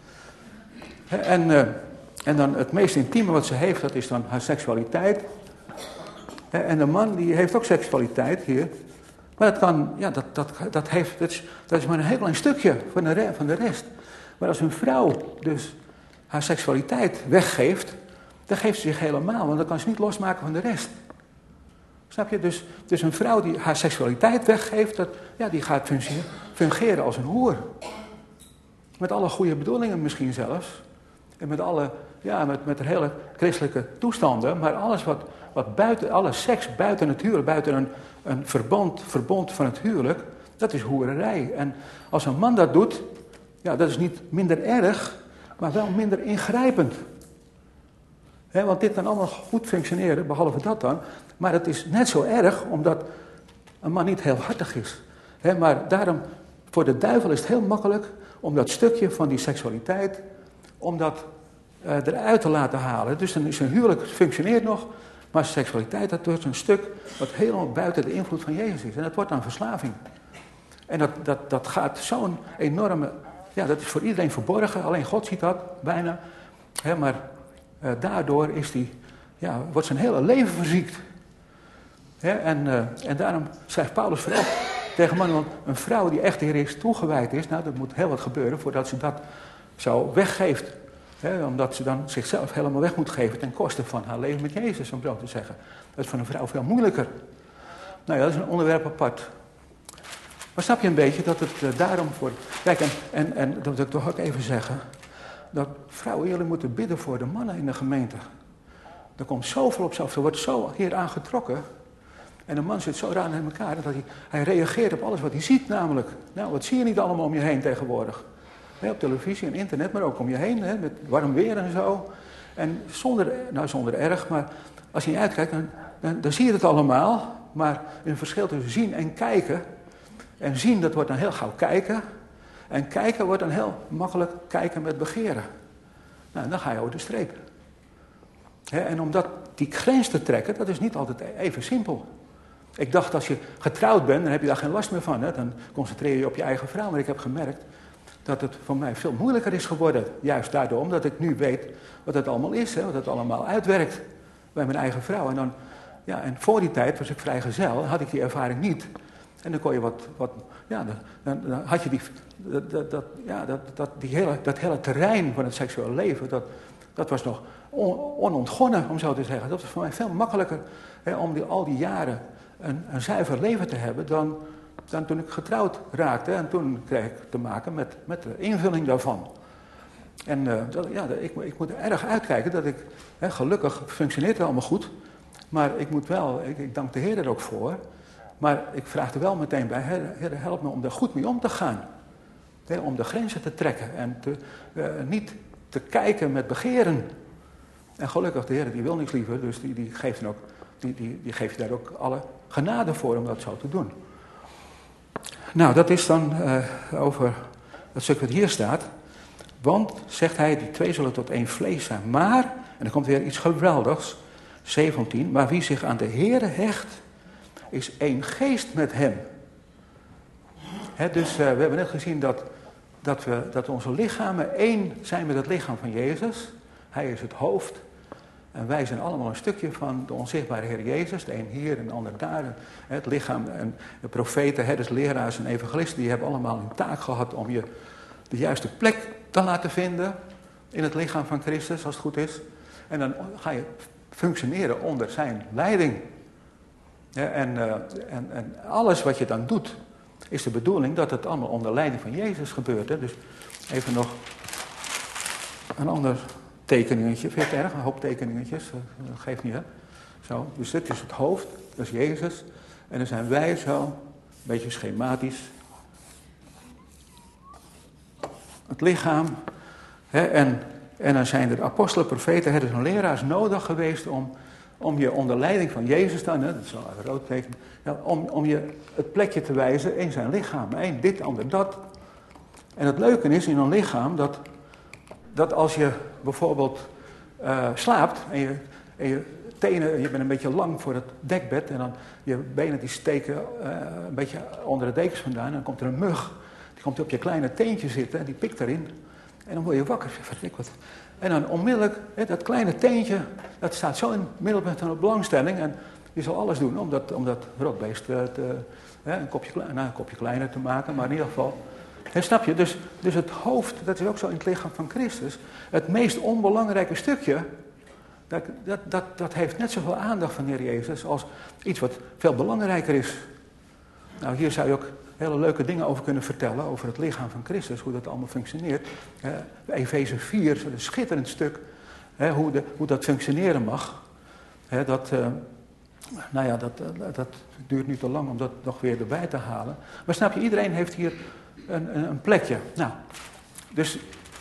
En dan het meest intieme wat ze heeft, dat is dan haar seksualiteit. En de man die heeft ook seksualiteit hier. Maar dat kan, dat is maar een heel klein stukje van de rest. Maar als een vrouw dus haar seksualiteit weggeeft, dan geeft ze zich helemaal, want dan kan ze niet losmaken van de rest. Snap je? Dus een vrouw die haar seksualiteit weggeeft, die gaat fungeren als een hoer. Met alle goede bedoelingen misschien zelfs. En met alle, met de hele christelijke toestanden. Maar alles wat buiten, alle seks buiten het huwelijk, buiten een verbond van het huwelijk, dat is hoererij. En als een man dat doet, dat is niet minder erg, maar wel minder ingrijpend. Want dit kan allemaal goed functioneren, behalve dat dan. Maar het is net zo erg, omdat een man niet heel hartig is. Maar daarom, voor de duivel is het heel makkelijk om dat stukje van die seksualiteit, om dat eruit te laten halen. Dus dan is een huwelijk functioneert nog, maar seksualiteit, dat wordt een stuk wat helemaal buiten de invloed van Jezus is. En dat wordt dan verslaving. En dat gaat zo'n enorme, dat is voor iedereen verborgen, alleen God ziet dat bijna. Maar daardoor wordt zijn hele leven verziekt. En daarom schrijft Paulus vooral tegen mannen, want een vrouw die echt de Heer is toegewijd is, dat moet heel wat gebeuren voordat ze dat zo weggeeft. Omdat ze dan zichzelf helemaal weg moet geven ten koste van haar leven met Jezus, om zo te zeggen. Dat is voor een vrouw veel moeilijker. Nou ja, dat is een onderwerp apart. Maar snap je een beetje dat het daarom voor... Kijk, en dat wil ik toch ook even zeggen, dat vrouwen, jullie moeten bidden voor de mannen in de gemeente. Er komt zoveel op zoveel, er wordt zo hier aangetrokken. En een man zit zo raar in elkaar dat hij reageert op alles wat hij ziet namelijk. Nou, wat zie je niet allemaal om je heen tegenwoordig? Op televisie en internet, maar ook om je heen, met warm weer en zo. En zonder erg, maar als je niet uitkijkt, dan zie je het allemaal. Maar een verschil tussen zien en kijken. En zien, dat wordt dan heel gauw kijken. En kijken wordt dan heel makkelijk kijken met begeren. Nou, dan ga je over de streep. En om die grens te trekken, dat is niet altijd even simpel. Ik dacht, als je getrouwd bent, dan heb je daar geen last meer van. Dan concentreer je op je eigen vrouw. Maar ik heb gemerkt dat het voor mij veel moeilijker is geworden. Juist daardoor, omdat ik nu weet wat het allemaal is. Wat het allemaal uitwerkt bij mijn eigen vrouw. En voor die tijd was ik vrijgezel, had ik die ervaring niet. En dan kon je dan had je dat hele terrein van het seksuele leven, dat was nog onontgonnen, om zo te zeggen. Dat was voor mij veel makkelijker om al die jaren een zuiver leven te hebben dan toen ik getrouwd raakte. En toen kreeg ik te maken met de invulling daarvan. En ik moet er erg uitkijken dat ik, gelukkig functioneert het allemaal goed, maar ik moet wel, ik dank de Heer er ook voor, maar ik vraag er wel meteen bij, Heer, help me om er goed mee om te gaan. Om de grenzen te trekken en niet te kijken met begeren. En gelukkig, de Heer die wil niks liever, dus die geeft dan ook, die geeft daar ook alle genade voor om dat zo te doen. Nou, dat is dan over het stuk wat hier staat. Want, zegt hij, die twee zullen tot één vlees zijn. Maar, en er komt weer iets geweldigs, 17, maar wie zich aan de Heere hecht, is één geest met hem. Dus we hebben net gezien dat onze lichamen één zijn met het lichaam van Jezus. Hij is het hoofd. En wij zijn allemaal een stukje van de onzichtbare Heer Jezus. De een hier en de ander daar. Het lichaam en de profeten, herders, leraars en evangelisten, die hebben allemaal een taak gehad om je de juiste plek te laten vinden in het lichaam van Christus, als het goed is. En dan ga je functioneren onder zijn leiding. En alles wat je dan doet, is de bedoeling dat het allemaal onder leiding van Jezus gebeurt. Dus even nog een ander tekeningetje. Vind je het erg? Een hoop tekeningetjes. Dat geeft niet, hè? Zo. Dus dit is het hoofd, dat is Jezus. En dan zijn wij zo, een beetje schematisch. Het lichaam. En dan zijn er apostelen, profeten, herders en leraars nodig geweest om je onder leiding van Jezus dan, dat is wel een rood teken, om je het plekje te wijzen in zijn lichaam. Eén dit, ander dat. En het leuke is in een lichaam dat als je bijvoorbeeld slaapt en je tenen, je bent een beetje lang voor het dekbed en dan je benen die steken een beetje onder de dekens vandaan en dan komt er een mug, die komt op je kleine teentje zitten en die pikt erin en dan word je wakker. En dan onmiddellijk, dat kleine teentje, dat staat zo in het middelpunt van de belangstelling en je zal alles doen om dat rotbeest een kopje kleiner te maken, maar in ieder geval. Snap je? Dus het hoofd, dat is ook zo in het lichaam van Christus. Het meest onbelangrijke stukje, dat heeft net zoveel aandacht van de Heer Jezus als iets wat veel belangrijker is. Nou, hier zou je ook hele leuke dingen over kunnen vertellen, over het lichaam van Christus, hoe dat allemaal functioneert. Efeze 4 is een schitterend stuk, hoe dat functioneren mag. Dat duurt nu te lang om dat nog weer erbij te halen. Maar snap je, iedereen heeft hier een plekje. Nou, dus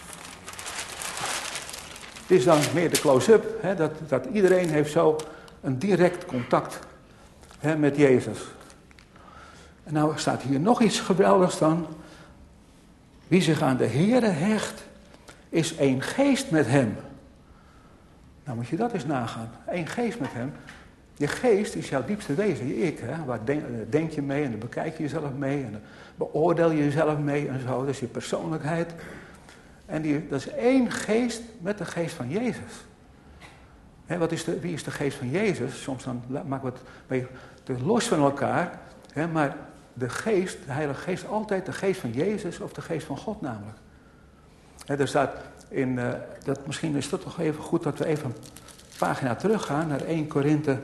dit is dan meer de close-up, dat iedereen heeft zo een direct contact met Jezus. En nou staat hier nog iets geweldigs dan. Wie zich aan de Heere hecht, is één geest met hem. Nou moet je dat eens nagaan. Één geest met hem. Je geest is jouw diepste wezen, je ik. Waar denk je mee en dan bekijk je jezelf mee en dan beoordeel je jezelf mee en zo. Dat is je persoonlijkheid. En dat is één geest met de geest van Jezus. Wie is de geest van Jezus? Soms dan maken we het een beetje los van elkaar. Maar de Heilige Geest, altijd de geest van Jezus of de geest van God namelijk. Er staat misschien is het toch even goed dat we even een pagina teruggaan naar 1 Korinthe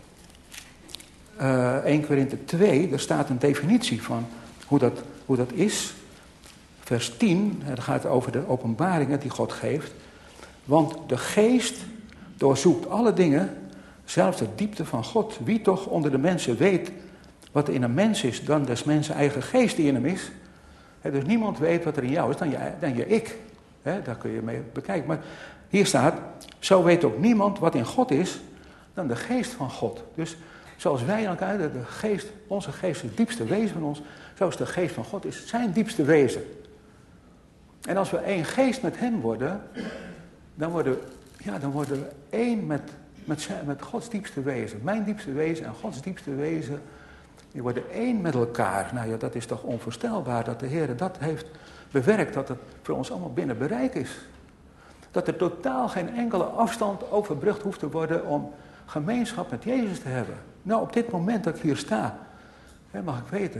2. Daar staat een definitie van hoe dat is. Vers 10, daar gaat het over de openbaringen die God geeft. Want de geest doorzoekt alle dingen, zelfs de diepte van God. Wie toch onder de mensen weet wat er in een mens is, dan des mensen eigen geest die in hem is. Dus niemand weet wat er in jou is dan je ik. Daar kun je mee bekijken. Maar hier staat, zo weet ook niemand wat in God is dan de geest van God. Dus zoals wij elkaar, onze geest is het diepste wezen van ons, zo is de geest van God is zijn diepste wezen. En als we één geest met hem worden, dan worden we één met Gods diepste wezen. Mijn diepste wezen en Gods diepste wezen, die worden één met elkaar. Nou ja, dat is toch onvoorstelbaar dat de Heer dat heeft bewerkt, dat het voor ons allemaal binnen bereik is. Dat er totaal geen enkele afstand overbrugd hoeft te worden om gemeenschap met Jezus te hebben. Nou, op dit moment dat ik hier sta, mag ik weten,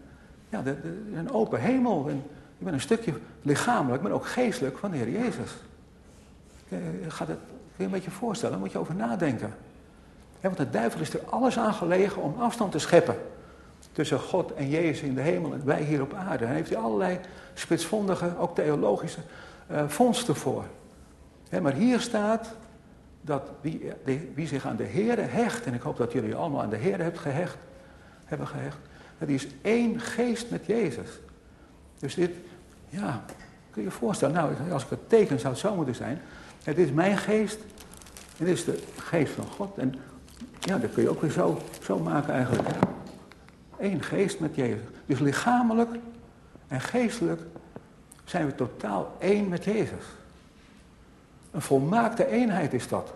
een open hemel. En ik ben een stukje lichamelijk, maar ook geestelijk van de Heer Jezus. Kun je een beetje voorstellen, daar moet je over nadenken. Want de duivel is er alles aan gelegen om afstand te scheppen tussen God en Jezus in de hemel en wij hier op aarde. En heeft hij allerlei spitsvondige, ook theologische vondsten voor. Maar hier staat dat wie zich aan de Heere hecht, en ik hoop dat jullie allemaal aan de Heere hebben gehecht, dat die is één geest met Jezus. Dus dit, kun je je voorstellen, nou, als ik het teken zou het zo moeten zijn. Dit is mijn geest, en dit is de geest van God. En ja, dat kun je ook weer zo maken eigenlijk. Eén geest met Jezus. Dus lichamelijk en geestelijk zijn we totaal één met Jezus. Een volmaakte eenheid is dat.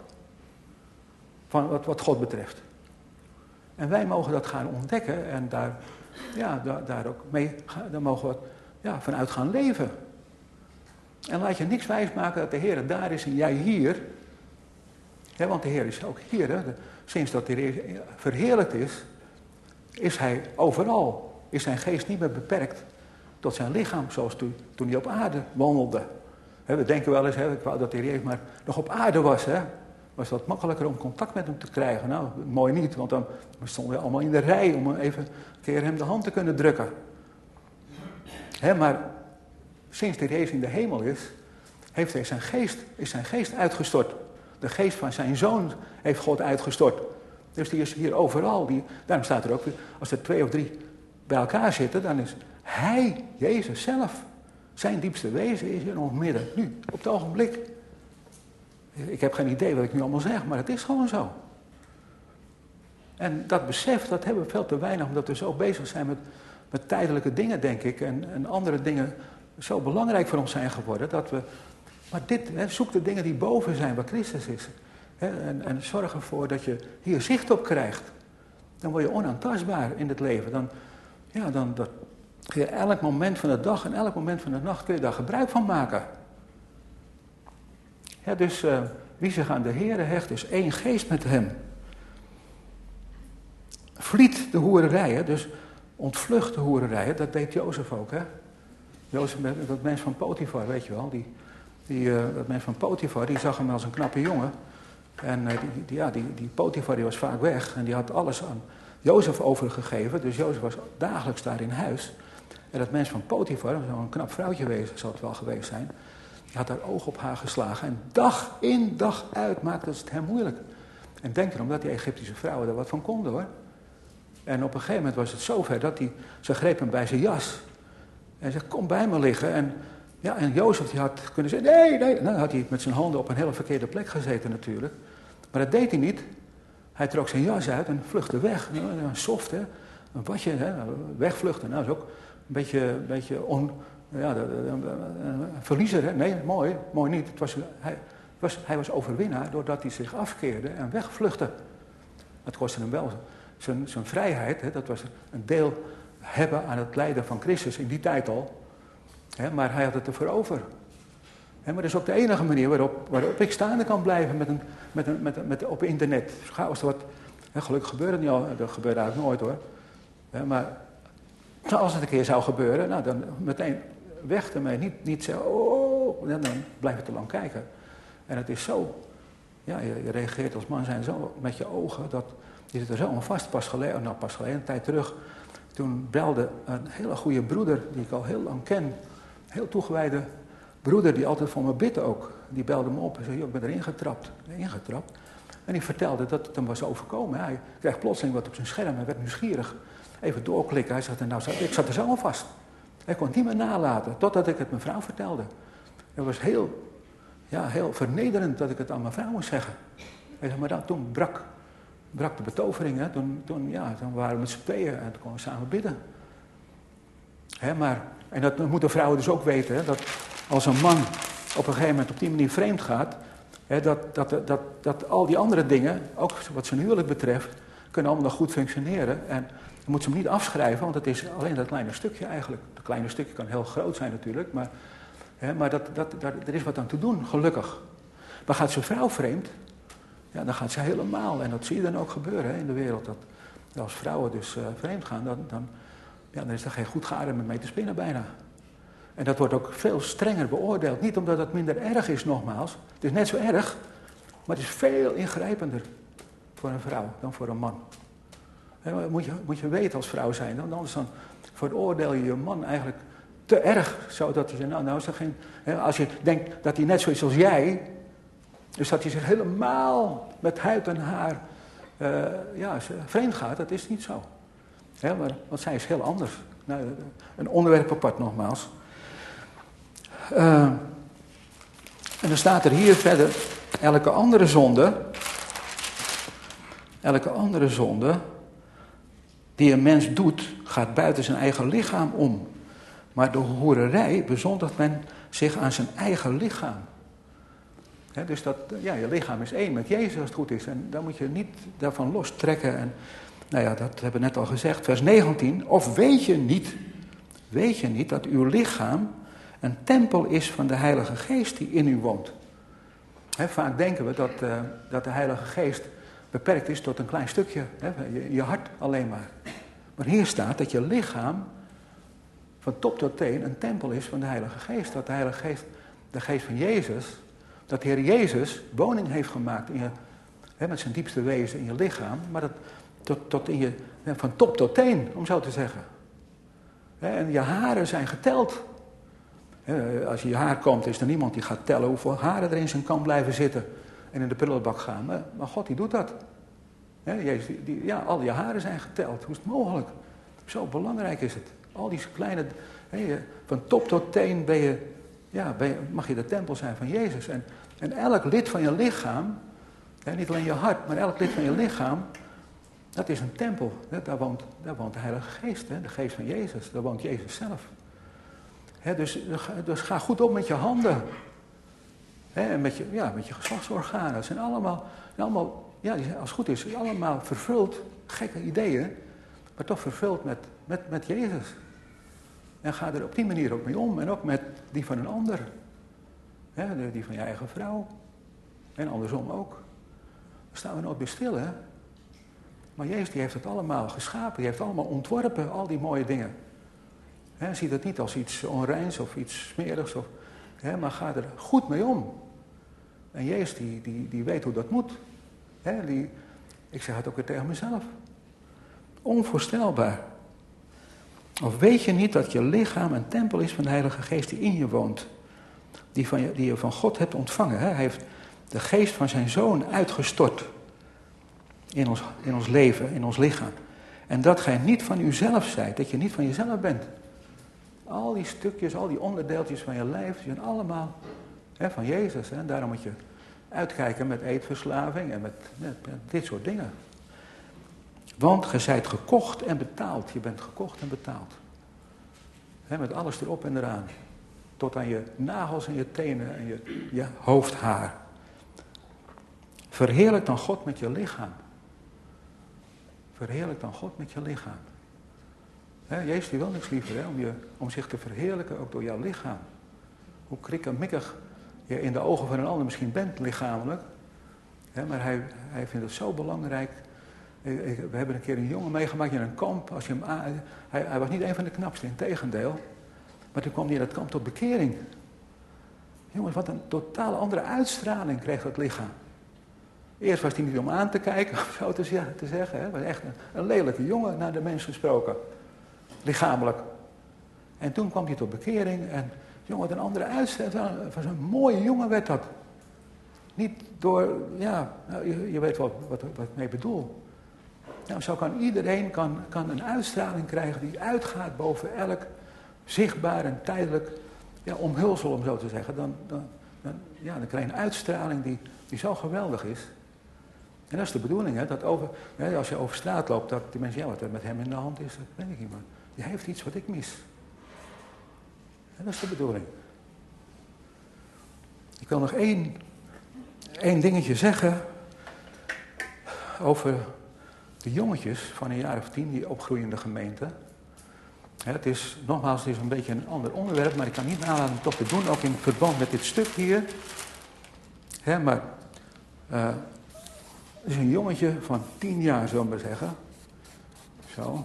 Van wat God betreft. En wij mogen dat gaan ontdekken en daar ook mee, daar mogen we vanuit gaan leven. En laat je niks wijsmaken dat de Heer daar is en jij hier. Want de Heer is ook hier. Sinds dat de Heer verheerlijkt is hij overal. Is zijn geest niet meer beperkt tot zijn lichaam, zoals toen hij op aarde wandelde. We denken wel eens, ik wou dat de Heer maar nog op aarde was. Was dat makkelijker om contact met hem te krijgen? Nou, mooi niet, want dan stonden we allemaal in de rij om even een keer hem de hand te kunnen drukken. Maar sinds de Heer in de hemel heeft hij zijn geest uitgestort. De geest van zijn zoon heeft God uitgestort. Dus die is hier overal. Daarom staat er ook, als er 2 of 3 bij elkaar zitten, dan is hij, Jezus zelf, zijn diepste wezen is in ons midden. Nu, op het ogenblik. Ik heb geen idee wat ik nu allemaal zeg, maar het is gewoon zo. En dat besef, dat hebben we veel te weinig, omdat we zo bezig zijn met tijdelijke dingen, denk ik. En andere dingen zo belangrijk voor ons zijn geworden. Maar zoek de dingen die boven zijn, waar Christus is. En zorg ervoor dat je hier zicht op krijgt. Dan word je onaantastbaar in het leven. Dan kun je elk moment van de dag en elk moment van de nacht kun je daar gebruik van maken. Dus wie zich aan de Heere hecht, is één geest met hem. Vliet de hoererij, dus ontvlucht de hoererij. Dat deed Jozef ook. Jozef, dat mens van Potifar, weet je wel. Dat mens van Potifar, die zag hem als een knappe jongen. En die Potifar die was vaak weg en die had alles aan Jozef overgegeven. Dus Jozef was dagelijks daar in huis. En dat mens van Potifar, zo'n knap vrouwtje zal het wel geweest zijn, die had haar oog op haar geslagen. En dag in, dag uit maakte het hem moeilijk. En denk erom dat die Egyptische vrouwen er wat van konden, hoor. En op een gegeven moment was het zover dat ze greep hem bij zijn jas. En zei, kom bij me liggen. En Jozef die had kunnen zeggen, nee. Nou, dan had hij met zijn handen op een hele verkeerde plek gezeten natuurlijk. Maar dat deed hij niet. Hij trok zijn jas uit en vluchtte weg. Een soft, hè. Een watje, hè. Wegvluchten. Nou, dat is ook een beetje een verliezer, hè. Nee, mooi niet. Hij was overwinnaar doordat hij zich afkeerde en wegvluchtte. Dat kostte hem wel zijn vrijheid. Hè. Dat was een deel hebben aan het lijden van Christus in die tijd al. Hè, maar hij had het ervoor over. Hè, maar dat is ook de enige manier waarop ik staande kan blijven op internet. Als er wat, hè, gelukkig gebeurt het niet al, dat gebeurt eigenlijk nooit hoor. Hè, maar als het een keer zou gebeuren, nou, dan meteen weg ermee. Niet zeggen, dan blijf je te lang kijken. En het is zo, ja, je reageert als man zijn zo met je ogen, dat je zit er zo aan vast. Pas geleden, een tijd terug, toen belde een hele goede broeder, die ik al heel lang ken, heel toegewijde broeder, die altijd voor me bidt ook. Die belde me op en zei, ik ben erin getrapt. En die vertelde dat het hem was overkomen. Hij kreeg plotseling wat op zijn scherm, hij werd nieuwsgierig. Even doorklikken, hij zei, ik zat er zo aan vast. Hij kon het niet meer nalaten, totdat ik het mijn vrouw vertelde. Het was heel vernederend dat ik het aan mijn vrouw moest zeggen. Hij zei, maar toen brak de betovering. Hè. Toen waren we met z'n tweeën en toen konden we samen bidden. Hè, en dat moeten vrouwen dus ook weten. Hè, dat als een man op een gegeven moment op die manier vreemd gaat. Hè, dat al die andere dingen, ook wat zijn huwelijk betreft, kunnen allemaal nog goed functioneren. En je moet ze hem niet afschrijven, want het is alleen dat kleine stukje eigenlijk. Dat kleine stukje kan heel groot zijn natuurlijk. Maar er is wat aan te doen, gelukkig. Maar gaat zijn vrouw vreemd, ja, dan gaat ze helemaal. En dat zie je dan ook gebeuren, hè, in de wereld. Dat als vrouwen dus vreemd gaan, dan is er geen goed garen met mee te spinnen bijna. En dat wordt ook veel strenger beoordeeld. Niet omdat het minder erg is, nogmaals. Het is net zo erg, maar het is veel ingrijpender voor een vrouw dan voor een man. En moet je weten als vrouw zijn, anders dan veroordeel je je man eigenlijk te erg. Zodat hij zegt, nou is er geen... Als je denkt dat hij net zo is als jij, dus dat hij zich helemaal met huid en haar vreemd gaat, dat is niet zo. Want zij is heel anders. Nou, een onderwerp apart nogmaals. En dan staat er hier verder, elke andere zonde die een mens doet, gaat buiten zijn eigen lichaam om. Maar door hoererij bezondigt men zich aan zijn eigen lichaam. Dus je lichaam is één met Jezus als het goed is. En dan moet je niet daarvan lostrekken. En dat hebben we net al gezegd. Vers 19. Of weet je niet dat uw lichaam een tempel is van de Heilige Geest die in u woont? Vaak denken we dat de Heilige Geest beperkt is tot een klein stukje. Je hart alleen maar. Maar hier staat dat je lichaam van top tot teen een tempel is van de Heilige Geest. Dat de Heilige Geest, de Geest van Jezus, dat de Heer Jezus woning heeft gemaakt in je, met zijn diepste wezen in je lichaam. Maar dat tot in je, van top tot teen, om zo te zeggen. En je haren zijn geteld. Als je haar komt, is er niemand die gaat tellen hoeveel haren er in zijn kam blijven zitten en in de prullenbak gaan. Maar God die doet dat. Jezus, al je haren zijn geteld. Hoe is het mogelijk? Zo belangrijk is het. Al die kleine, van top tot teen mag je de tempel zijn van Jezus. En elk lid van je lichaam, niet alleen je hart, maar elk lid van je lichaam, dat is een tempel. Daar woont de Heilige Geest, de Geest van Jezus. Daar woont Jezus zelf. Dus ga goed op met je handen. En met je geslachtsorganen. Dat zijn allemaal, als het goed is, allemaal vervuld, gekke ideeën, maar toch vervuld met Jezus. En ga er op die manier ook mee om. En ook met die van een ander. Die van je eigen vrouw. En andersom ook. Daar staan we nooit bij stil, hè. Maar Jezus die heeft het allemaal geschapen. Die heeft allemaal ontworpen, al die mooie dingen. Ziet het niet als iets onreins of iets smerigs. Maar ga er goed mee om. En Jezus die weet hoe dat moet. Ik zeg het ook weer tegen mezelf. Onvoorstelbaar. Of weet je niet dat je lichaam een tempel is van de Heilige Geest die in je woont? Die je van God hebt ontvangen. Hè? Hij heeft de geest van zijn Zoon uitgestort. In ons leven, in ons lichaam. En dat gij niet van uzelf zijt. Dat je niet van jezelf bent. Al die stukjes, al die onderdeeltjes van je lijf, die zijn allemaal van Jezus. Hè? En daarom moet je uitkijken met eetverslaving en met dit soort dingen. Want ge zijt gekocht en betaald. Je bent gekocht en betaald. Met alles erop en eraan. Tot aan je nagels en je tenen en je hoofdhaar. Verheerlijk dan God met je lichaam. Verheerlijk dan God met je lichaam. Jezus die wil niks liever om zich te verheerlijken ook door jouw lichaam. Hoe krikkemikkig je in de ogen van een ander misschien bent lichamelijk. Maar hij vindt het zo belangrijk. We hebben een keer een jongen meegemaakt in een kamp. Hij was niet een van de knapste, integendeel. Maar toen kwam hij in dat kamp tot bekering. Jongens, wat een totaal andere uitstraling kreeg dat lichaam. Eerst was hij niet om aan te kijken, of zo te zeggen. Hij was echt een lelijke jongen naar de mens gesproken. Lichamelijk. En toen kwam hij tot bekering. En jongen, wat een andere uitstraling. Van zo'n mooie jongen werd dat. Niet door, je weet wel wat ik mee bedoel. Nou, zo kan iedereen kan een uitstraling krijgen die uitgaat boven elk zichtbaar en tijdelijk omhulsel, om zo te zeggen. Dan krijg je een uitstraling die zo geweldig is. En dat is de bedoeling, dat als je over straat loopt, dat de mensen, wat er met hem in de hand is, dat weet ik niet, maar die heeft iets wat ik mis. En dat is de bedoeling. Ik wil nog één dingetje zeggen over de jongetjes van een jaar of 10 die opgroeien in de gemeente. Het is een beetje een ander onderwerp, maar ik kan niet nalaten om toch te doen, ook in verband met dit stuk hier. Maar het is een jongetje van 10 jaar, zullen we maar zeggen. Zo.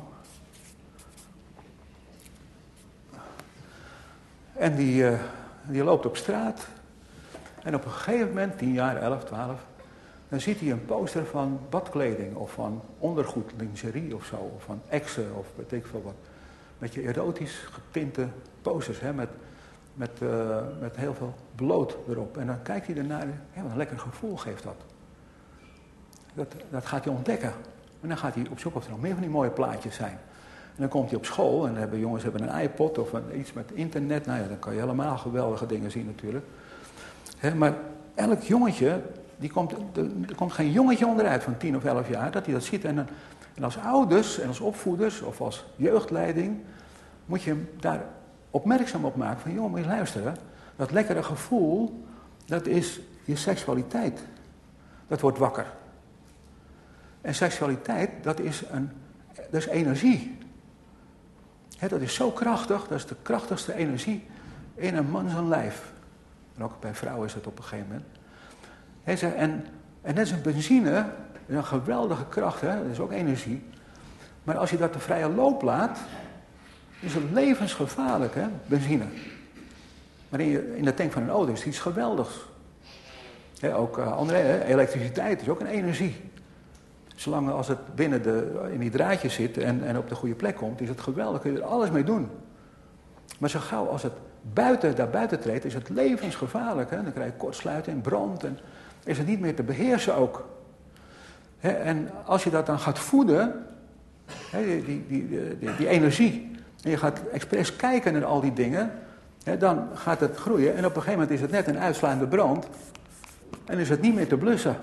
En die loopt op straat. En op een gegeven moment, 10 jaar, 11, 12... dan ziet hij een poster van badkleding of van ondergoed, lingerie of zo. Of van exen of weet ik veel wat. Met je erotisch getinte posters, met heel veel bloot erop. En dan kijkt hij ernaar, wat een lekker gevoel geeft dat. Dat gaat hij ontdekken. En dan gaat hij op zoek of er nog meer van die mooie plaatjes zijn. En dan komt hij op school en dan jongens hebben een iPod of iets met internet. Nou ja, dan kan je helemaal geweldige dingen zien natuurlijk. Maar elk jongetje, er komt geen jongetje onderuit van 10 of 11 jaar, dat hij dat ziet. En als ouders en als opvoeders of als jeugdleiding moet je hem daar opmerkzaam op maken. Van jongen, moet je luisteren. Dat lekkere gevoel, dat is je seksualiteit. Dat wordt wakker. En seksualiteit, dat is energie. Dat is zo krachtig, dat is de krachtigste energie in een man zijn lijf. En ook bij vrouwen is dat op een gegeven moment. En dat is een benzine, een geweldige kracht, dat is ook energie. Maar als je dat de vrije loop laat, is het levensgevaarlijk, benzine. Maar in de tank van een auto is iets geweldigs. Ook elektriciteit is ook een energie. Zolang als het in die draadjes zit en op de goede plek komt, is het geweldig, kun je er alles mee doen. Maar zo gauw als het daar buiten treedt, is het levensgevaarlijk. Dan krijg je kortsluiting en brand en is het niet meer te beheersen ook. En als je dat dan gaat voeden, die energie, en je gaat expres kijken naar al die dingen, dan gaat het groeien. En op een gegeven moment is het net een uitslaande brand en is het niet meer te blussen.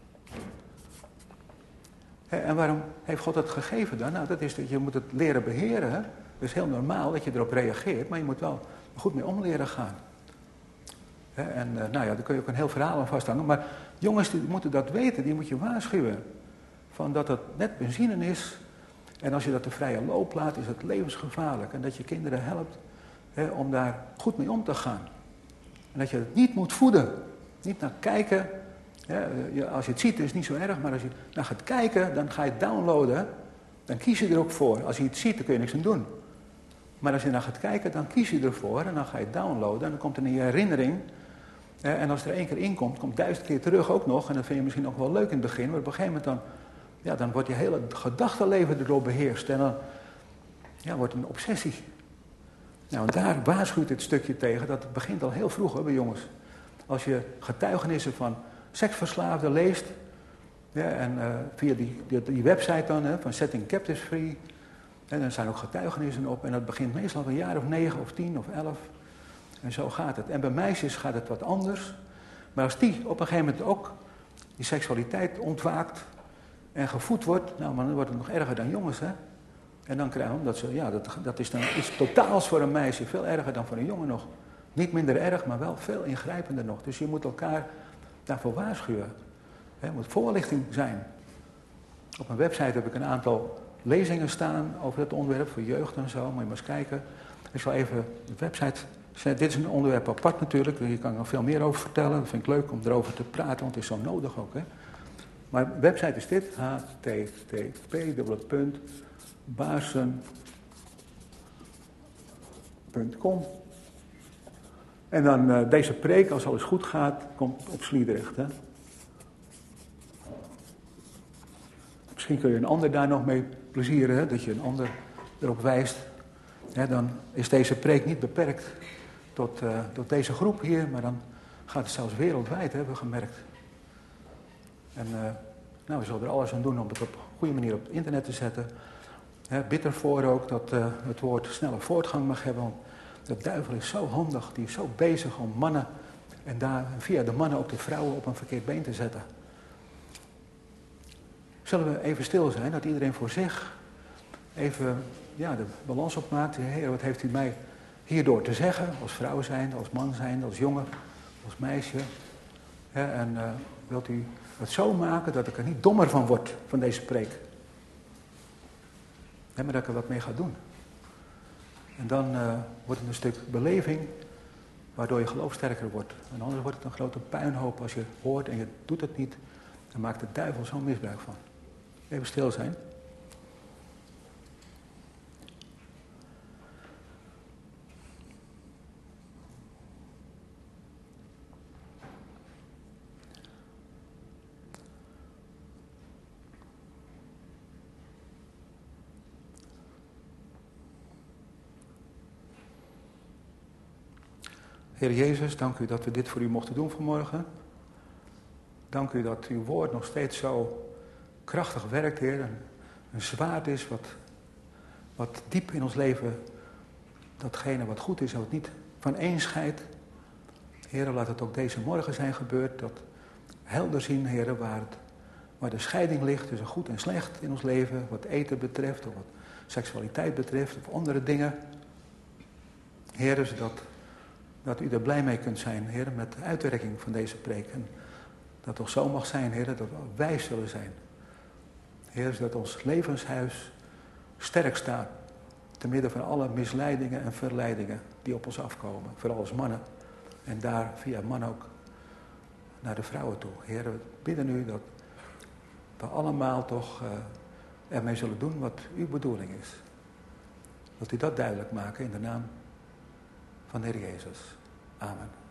En waarom heeft God dat gegeven dan? Nou, dat is dat je moet het leren beheren. Het is heel normaal dat je erop reageert, maar je moet wel goed mee om leren gaan. Daar kun je ook een heel verhaal aan vasthangen. Maar jongens, die moeten dat weten, die moet je waarschuwen. Van dat het net benzine is. En als je dat de vrije loop laat, is het levensgevaarlijk. En dat je kinderen helpt om daar goed mee om te gaan. En dat je het niet moet voeden. Niet naar kijken. Als je het ziet, is het niet zo erg. Maar als je naar gaat kijken, dan ga je het downloaden. Dan kies je er ook voor. Als je het ziet, dan kun je niks aan doen. Maar als je naar gaat kijken, dan kies je ervoor. En dan ga je het downloaden. En dan komt er in je herinnering. En als er 1 keer in komt, komt 1000 keer terug ook nog. En dat vind je misschien nog wel leuk in het begin. Maar op een gegeven moment ja, dan wordt je hele gedachtenleven erdoor beheerst. En dan wordt het een obsessie. Nou, en daar waarschuwt dit stukje tegen, dat het begint al heel vroeg, bij jongens. Als je getuigenissen van seksverslaafden leest, ja, en via die website dan, van Setting Captives Free, en er zijn ook getuigenissen op, en dat begint meestal op een jaar of 9 of 10 of 11. En zo gaat het. En bij meisjes gaat het wat anders. Maar als die op een gegeven moment ook die seksualiteit ontwaakt en gevoed wordt, nou, dan wordt het nog erger dan jongens, hè. En dan krijgen we, omdat ze, dat is dan iets totaals voor een meisje, veel erger dan voor een jongen nog. Niet minder erg, maar wel veel ingrijpender nog. Dus je moet elkaar daarvoor waarschuwen. Er moet voorlichting zijn. Op mijn website heb ik een aantal lezingen staan over het onderwerp voor jeugd en zo. Moet je maar eens kijken. Ik zal even de website. Dit is een onderwerp apart natuurlijk. Hier kan ik nog veel meer over vertellen. Dat vind ik leuk om erover te praten, want het is zo nodig ook. Hè. Maar de website is dit. http://baarsen.com. En dan deze preek, als alles goed gaat, komt op Sliedrecht. Hè. Misschien kun je een ander daar nog mee plezieren, hè, dat je een ander erop wijst. Ja, dan is deze preek niet beperkt tot deze groep hier, maar dan gaat het zelfs wereldwijd, hebben we gemerkt. En we zullen er alles aan doen om het op een goede manier op het internet te zetten. Bid ervoor ook dat het woord snelle voortgang mag hebben. Want de duivel is zo handig, die is zo bezig om mannen en daar via de mannen ook de vrouwen op een verkeerd been te zetten. Zullen we even stil zijn, dat iedereen voor zich even de balans opmaakt. Heer, wat heeft u mij hierdoor te zeggen? Als vrouw zijn, als man zijn, als jongen, als meisje. En wilt u het zo maken dat ik er niet dommer van word, van deze preek. Maar dat ik er wat mee ga doen. En dan wordt het een stuk beleving, waardoor je geloof sterker wordt. En anders wordt het een grote puinhoop als je hoort en je doet het niet. Dan maakt de duivel zo'n misbruik van. Even stil zijn. Heer Jezus, dank u dat we dit voor u mochten doen vanmorgen. Dank u dat uw woord nog steeds zo krachtig werkt, Heer. Een zwaard is wat diep in ons leven, datgene wat goed is en wat niet van één scheidt. Heer, laat het ook deze morgen zijn gebeurd, dat helder zien, Heer, waar de scheiding ligt tussen goed en slecht in ons leven, wat eten betreft, of wat seksualiteit betreft, of andere dingen. Heer, zodat dat u er blij mee kunt zijn, Heer, met de uitwerking van deze preek. En dat het toch zo mag zijn, Heer, dat we wijs zullen zijn. Heer, zodat ons levenshuis sterk staat, te midden van alle misleidingen en verleidingen die op ons afkomen. Vooral als mannen. En daar via man ook naar de vrouwen toe. Heer, we bidden u dat we allemaal toch ermee zullen doen wat uw bedoeling is. Wilt u dat duidelijk maken in de naam van de Heer Jezus. Amen.